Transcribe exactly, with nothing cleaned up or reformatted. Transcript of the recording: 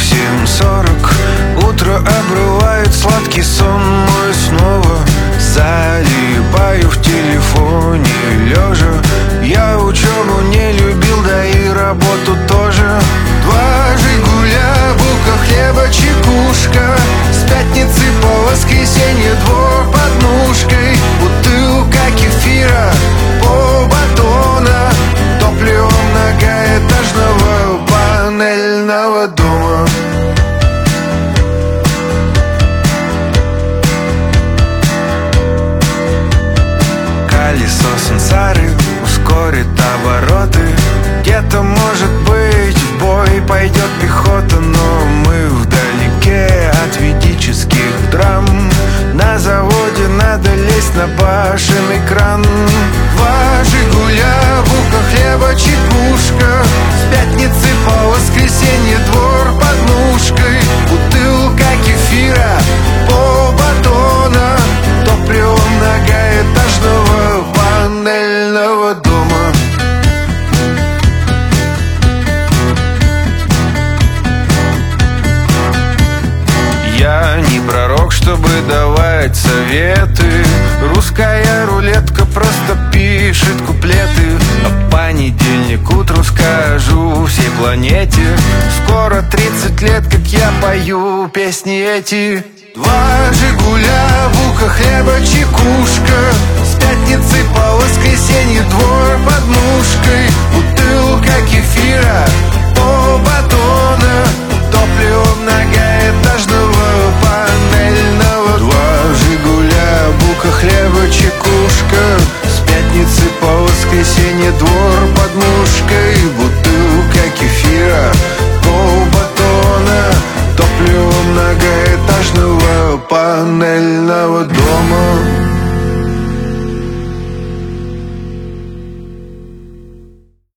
семь сорок. Утро обрывает сладкий сон мой снова. Залипаю в телефоне лежа. Я учебу не любил, да и работу тоже. Два жигуля, булка хлеба, чекушка. С пятницы по воскресенье двор под мушкой. Бутылка кефира, пол батона. Топливо многоэтажного панельного дома. Колесо сансары ускорит обороты. Где-то, может быть, в бой пойдет пехота, но мы вдалеке от ведических драм. На заводе надо лезть на башенный кран. Два жигуля, булка хлеба, чекушка. С пятницы по воскресенье двор под мушкой. Бутылка кефира, пол батона. Топливо многоэтажного панельного дома. Я не пророк, чтобы давать советы. Русская рулетка просто пишет куплеты. А понедельник утру скажу всей планете: скоро тридцать лет, как я пою песни эти. Два жигуля, булка хлеба, чекушка. С пятницы по воскресенье двор под мушкой. Бутылка кефира, пол батона. Топливо многоэтажного панельного. Два жигуля, булка хлеба, чекушка. С пятницы по воскресенье двор под мушкой. Бутылка кефира, пол батона. Топливо многоэтажного панельного дома.